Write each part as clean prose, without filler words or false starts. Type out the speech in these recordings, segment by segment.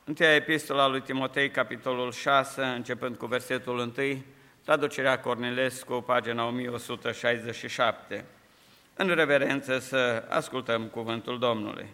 Întâia epistola lui Timotei, capitolul 6, începând cu versetul 1, traducerea Cornilescu, pagina 1167. În reverență să ascultăm cuvântul Domnului.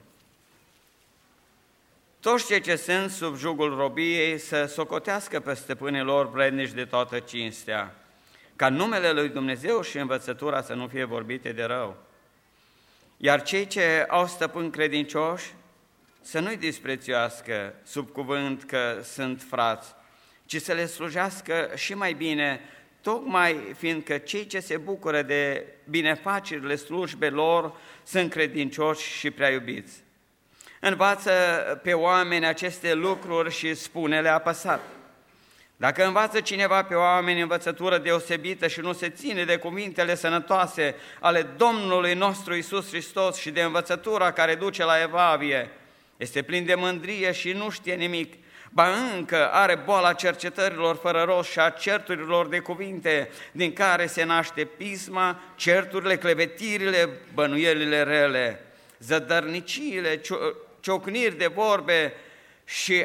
Toți cei ce sunt sub jugul robiei să socotească pe stăpânii lor vrednici de toată cinstea, ca numele lui Dumnezeu și învățătura să nu fie vorbite de rău. Iar cei ce au stăpâni credincioși să nu-i disprețuiască sub cuvânt că sunt frați, ci să le slujească și mai bine, tocmai fiindcă cei ce se bucură de binefacerile slujbelor sunt credincioși și prea iubiți. Învață pe oameni aceste lucruri și spune-le apăsat. Dacă învață cineva pe oameni învățătură deosebită și nu se ține de cuvintele sănătoase ale Domnului nostru Iisus Hristos și de învățătura care duce la evlavie, este plin de mândrie și nu știe nimic, ba încă are boala cercetărilor fără rost și a certurilor de cuvinte, din care se naște pisma, certurile, clevetirile, bănuielile rele, zădărniciile, ciocniri de vorbe și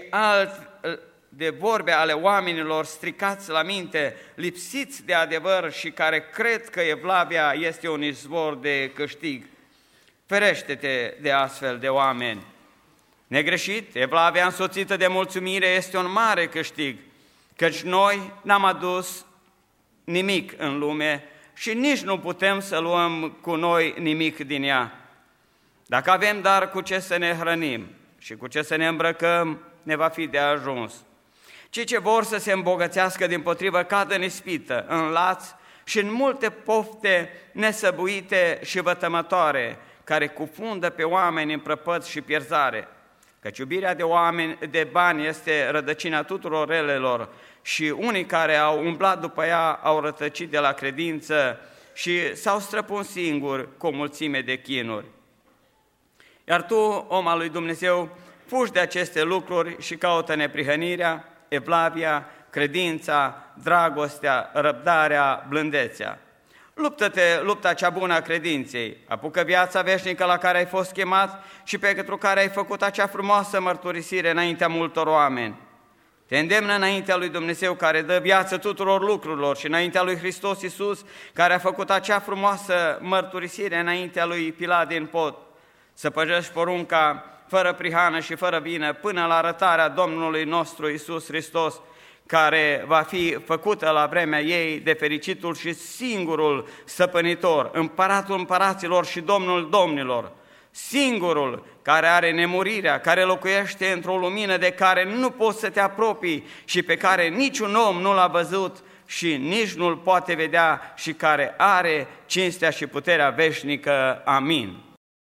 de vorbe ale oamenilor stricați la minte, lipsiți de adevăr și care cred că evlavia este un izvor de câștig. Ferește-te de astfel de oameni. Negreșit, evlavia însoțită de mulțumire este un mare câștig, căci noi n-am adus nimic în lume și nici nu putem să luăm cu noi nimic din ea. Dacă avem dar cu ce să ne hrănim și cu ce să ne îmbrăcăm, ne va fi de ajuns. Cei ce vor să se îmbogățească dimpotrivă cad în ispită, în laț și în multe pofte nesăbuite și vătămătoare, care cufundă pe oameni în prăpăd și pierzare. Căci iubirea de bani este rădăcina tuturor relelor și unii care au umblat după ea au rătăcit de la credință și s-au străpuns singuri cu o mulțime de chinuri. Iar tu, om al lui Dumnezeu, fugi de aceste lucruri și caută neprihănirea, evlavia, credința, dragostea, răbdarea, blândețea. Luptă-te lupta cea bună a credinței, apucă viața veșnică la care ai fost chemat și pentru care ai făcut acea frumoasă mărturisire înaintea multor oameni. Te îndemnă înaintea lui Dumnezeu care dă viață tuturor lucrurilor și înaintea lui Hristos Iisus care a făcut acea frumoasă mărturisire înaintea lui Pilat din Pod, să păzești porunca fără prihană și fără vină până la arătarea Domnului nostru Iisus Hristos, care va fi făcută la vremea ei de fericitul și singurul stăpânitor, împăratul împăraților și Domnul domnilor, singurul care are nemurirea, care locuiește într-o lumină de care nu poți să te apropii și pe care niciun om nu l-a văzut și nici nu-l poate vedea și care are cinstea și puterea veșnică. Amin.